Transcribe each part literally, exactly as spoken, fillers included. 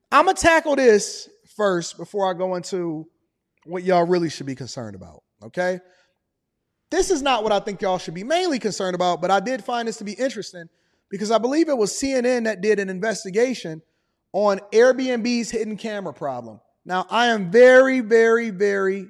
I'm going to tackle this first before I go into what y'all really should be concerned about, okay? This is not what I think y'all should be mainly concerned about, but I did find this to be interesting because I believe it was C N N that did an investigation on Airbnb's hidden camera problem. Now, I am very, very, very,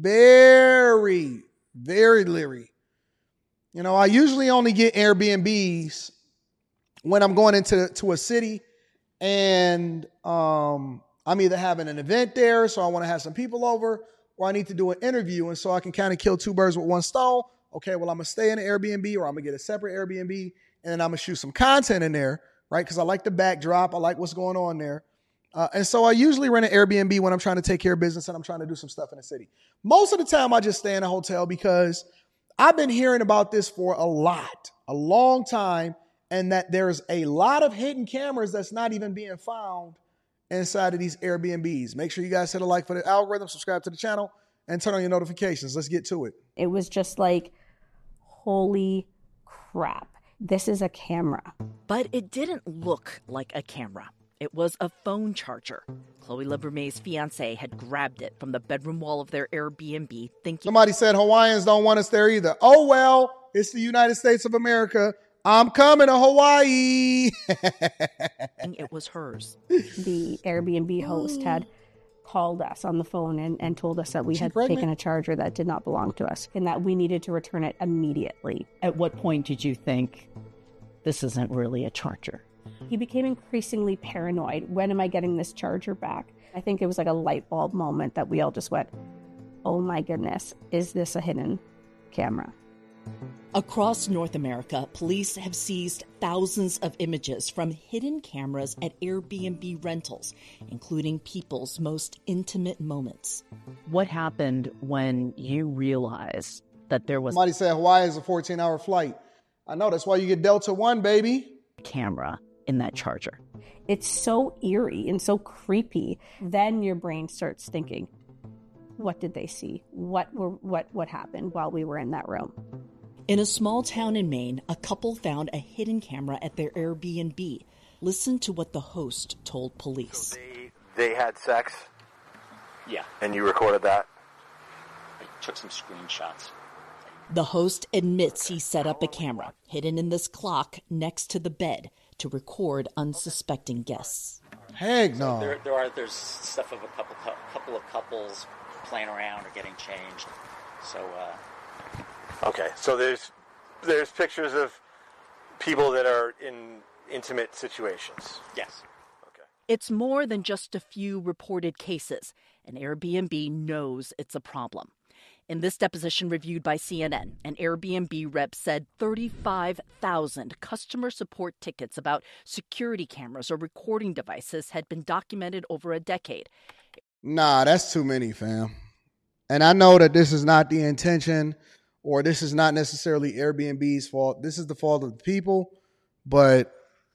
very, very leery. You know, I usually only get Airbnbs when I'm going into to a city and um, I'm either having an event there, so I want to have some people over, or I need to do an interview, and so I can kind of kill two birds with one stone. Okay, well, I'm going to stay in an Airbnb, or I'm going to get a separate Airbnb, and then I'm going to shoot some content in there, right? Because I like the backdrop. I like what's going on there. Uh, and so I usually rent an Airbnb when I'm trying to take care of business and I'm trying to do some stuff in the city. Most of the time, I just stay in a hotel because I've been hearing about this for a lot, a long time, and that there's a lot of hidden cameras that's not even being found inside of these Airbnbs. Make sure you guys hit a like for the algorithm, subscribe to the channel, and turn on your notifications. Let's get to it. It was just like, holy crap, this is a camera. But it didn't look like a camera. It was a phone charger. Chloe Levermay's fiancé had grabbed it from the bedroom wall of their Airbnb, thinking... Somebody said Hawaiians don't want us there either. Oh, well, it's the United States of America. I'm coming to Hawaii. It was hers. The Airbnb host had called us on the phone and, and told us that we had taken a charger that did not belong to us and that we needed to return it immediately. At what point did you think this isn't really a charger? He became increasingly paranoid. When am I getting this charger back? I think it was like a light bulb moment that we all just went, oh my goodness, is this a hidden camera? Across North America, police have seized thousands of images from hidden cameras at Airbnb rentals, including people's most intimate moments. What happened when you realized that there was... Somebody said Hawaii is a fourteen-hour flight. I know, that's why you get Delta One, baby. Camera in that charger. It's so eerie and so creepy. Then your brain starts thinking, what did they see? What were what what happened while we were in that room? In a small town in Maine, a couple found a hidden camera at their Airbnb. Listen to what the host told police. So they, they had sex? Yeah. And you recorded that? I took some screenshots. The host admits he set up a camera hidden in this clock next to the bed to record unsuspecting guests. Heck So no. there, there are there's stuff of a couple couple of couples playing around or getting changed. So. Uh, Okay, so there's there's pictures of people that are in intimate situations. yes. Okay. It's more than just a few reported cases, and Airbnb knows it's a problem. In this deposition reviewed by C N N, an Airbnb rep said thirty-five thousand customer support tickets about security cameras or recording devices had been documented over a decade. Nah, that's too many, fam. And I know that this is not the intention, or this is not necessarily Airbnb's fault. This is the fault of the people, but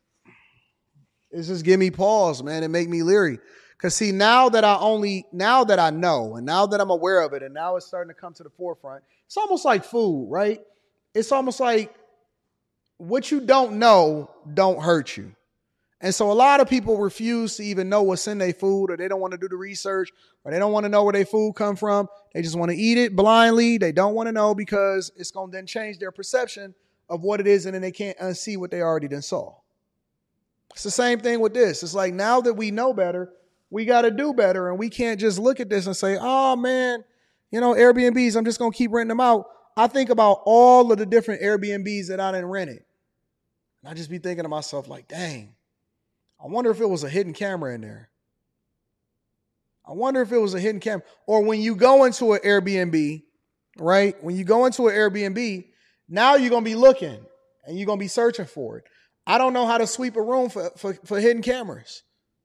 it's just give me pause, man, and make me leery. Because see, now that I only, now that I know, and now that I'm aware of it, and now it's starting to come to the forefront, it's almost like food, right? It's almost like what you don't know don't hurt you. And so a lot of people refuse to even know what's in their food, or they don't want to do the research, or they don't want to know where their food come from. They just want to eat it blindly. They don't want to know because it's going to then change their perception of what it is, and then they can't unsee what they already done saw. It's the same thing with this. It's like now that we know better, we got to do better, and we can't just look at this and say, oh, man, you know, Airbnbs, I'm just going to keep renting them out. I think about all of the different Airbnbs that I done rented, and I just be thinking to myself like, dang, I wonder if it was a hidden camera in there. I wonder if it was a hidden camera. Or when you go into an Airbnb, right? When you go into an Airbnb, now you're going to be looking and you're going to be searching for it. I don't know how to sweep a room for, for, for hidden cameras.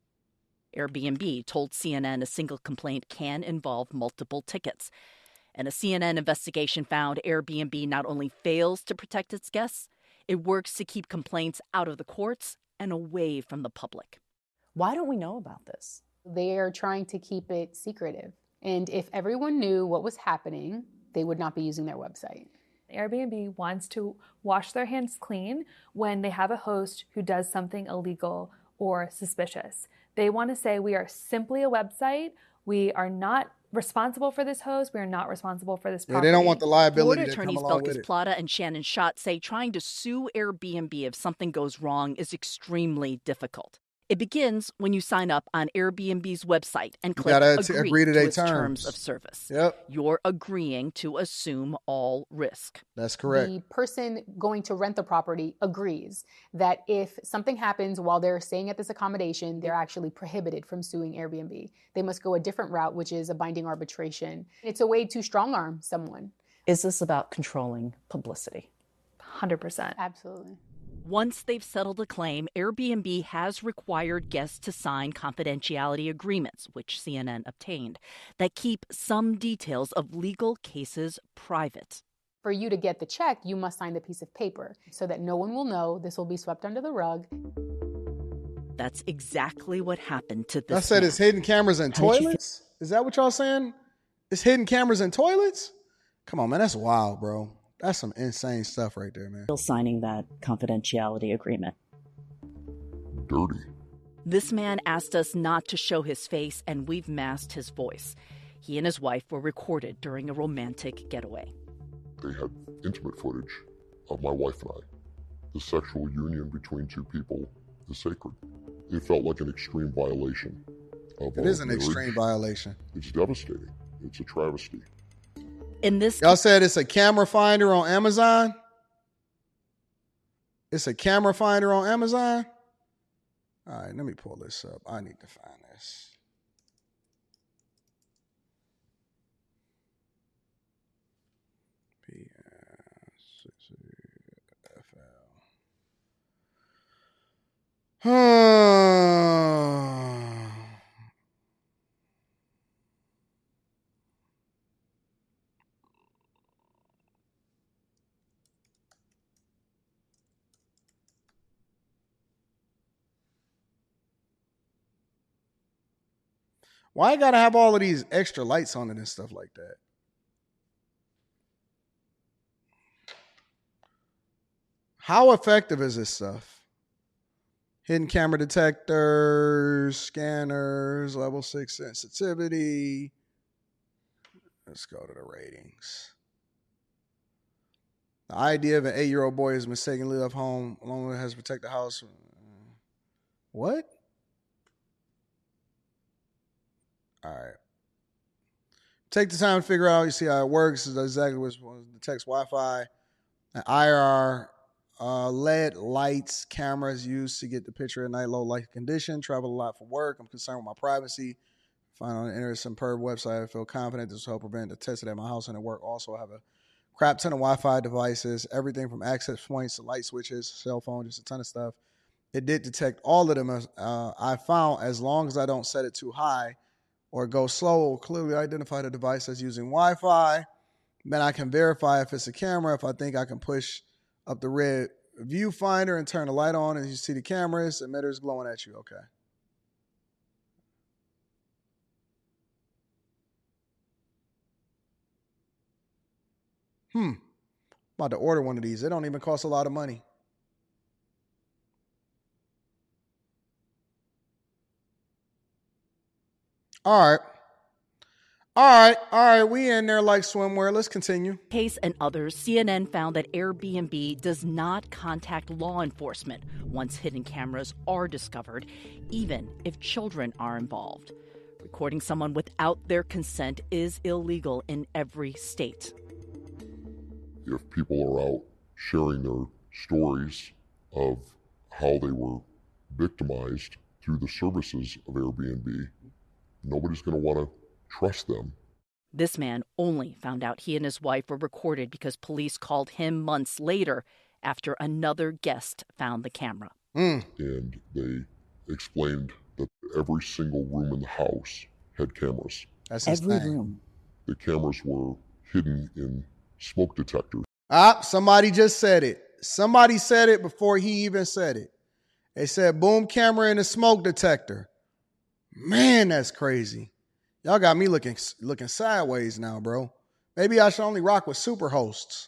Airbnb told C N N a single complaint can involve multiple tickets. And a C N N investigation found Airbnb not only fails to protect its guests, it works to keep complaints out of the courts and away from the public. Why don't we know about this? They are trying to keep it secretive. And if everyone knew what was happening, they would not be using their website. Airbnb wants to wash their hands clean when they have a host who does something illegal or suspicious. They want to say we are simply a website. We are not responsible for this host. We are not responsible for this property. Yeah, they don't want the liability Florida to come attorneys along with Belkis it. Plata and Shannon Schott say trying to sue Airbnb if something goes wrong is extremely difficult. It begins when you sign up on Airbnb's website and You click gotta agree, agree to to their its terms. terms. of service. Yep, You're agreeing to assume all risk. that's correct. The person going to rent the property agrees that if something happens while they're staying at this accommodation, they're actually prohibited from suing Airbnb. They must go a different route, which is a binding arbitration. It's a way to strong arm someone. Is this about controlling publicity? one hundred percent. Absolutely. Once they've settled a claim, Airbnb has required guests to sign confidentiality agreements, which C N N obtained, that keep some details of legal cases private. For you to get the check, you must sign the piece of paper so that no one will know. This will be swept under the rug. That's exactly what happened to this I said man. it's hidden cameras in How did you toilets? Is that what y'all saying? It's hidden cameras in toilets? Come on, man. That's wild, bro. That's some insane stuff right there, man. Still signing that confidentiality agreement. Dirty. This man asked us not to show his face, and we've masked his voice. He and his wife were recorded during a romantic getaway. They had intimate footage of my wife and I. The sexual union between two people is sacred. It felt like an extreme violation of It our is an marriage. extreme violation. It's devastating. It's a travesty. In this Y'all said it's a camera finder on Amazon? It's a camera finder on Amazon? All right, let me pull this up. I need to find this. P S F L. Why I gotta have all of these extra lights on it and stuff like that? How effective is this stuff? Hidden camera detectors, scanners, level six sensitivity. Let's go to the ratings. The idea of an eight-year-old boy is mistakenly left home alone with has to protect the house. What? All right. Take the time to figure out. You see how it works. This is exactly what detects Wi-Fi. An I R uh, L E D lights, cameras used to get the picture at night, low light condition. Travel a lot for work. I'm concerned with my privacy. Find on the internet some perv website. I feel confident this will help prevent the test at my house and at work. Also, I have a crap ton of Wi-Fi devices, everything from access points to light switches, cell phone, just a ton of stuff. It did detect all of them. Uh, I found as long as I don't set it too high or go slow, it will clearly identify the device as using Wi-Fi. Then I can verify if it's a camera. If I think I can push up the red viewfinder and turn the light on and you see the cameras, emitters glowing at you. Okay. Hmm. About to order one of these. They don't even cost a lot of money. All right. All right. All right. We in there like swimwear. Let's continue. Case and others, C N N found that Airbnb does not contact law enforcement once hidden cameras are discovered, even if children are involved. Recording someone without their consent is illegal in every state. If people are out sharing their stories of how they were victimized through the services of Airbnb, nobody's going to want to trust them. This man only found out he and his wife were recorded because police called him months later after another guest found the camera. Mm. And they explained that every single room in the house had cameras. That's Every insane. room. The cameras were hidden in smoke detectors. Ah, somebody just said it. Somebody said it before he even said it. They said boom camera in a smoke detector. Man, that's crazy. Y'all got me looking looking sideways now, bro. Maybe I should only rock with super hosts.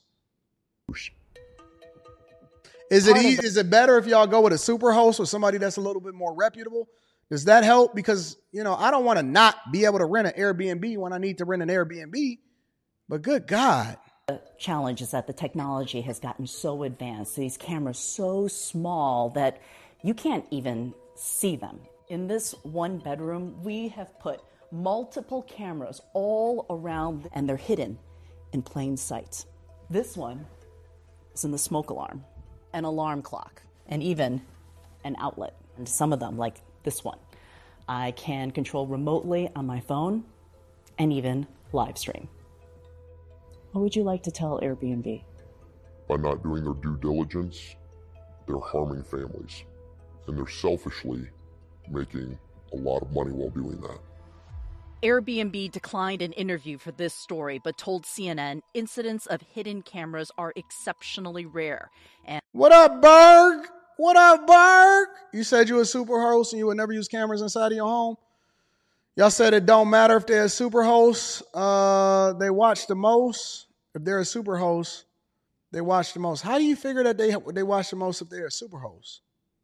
Is it easy, is it better if y'all go with a super host or somebody that's a little bit more reputable Does that help? Because, you know, I don't want to not be able to rent an Airbnb when I need to rent an Airbnb. But good God. The challenge is that the technology has gotten so advanced, these cameras so small that you can't even see them. In this one bedroom, we have put multiple cameras all around, and they're hidden in plain sight. This one is in the smoke alarm, an alarm clock, and even an outlet. And some of them, like this one, I can control remotely on my phone and even live stream. What would you like to tell Airbnb? By not doing their due diligence, they're harming families, and they're selfishly making a lot of money while doing that. Airbnb declined an interview for this story, but told C N N incidents of hidden cameras are exceptionally rare. And what up, Berg? What up, Berg? You said you were a super host and you would never use cameras inside of your home. Y'all said it don't matter if they're a super host. Uh, they watch the most. If they're a super host, they watch the most. How do you figure that they they watch the most if they're a super host?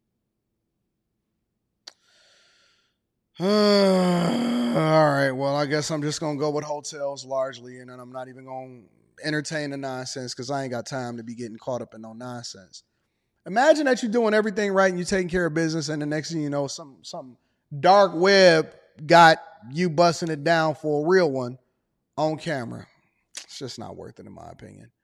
Uh, all right. Well, I guess I'm just gonna go with hotels largely, and then I'm not even gonna entertain the nonsense because I ain't got time to be getting caught up in no nonsense. Imagine that you're doing everything right and you're taking care of business, and the next thing you know, some some dark web got you busting it down for a real one on camera. It's just not worth it, in my opinion.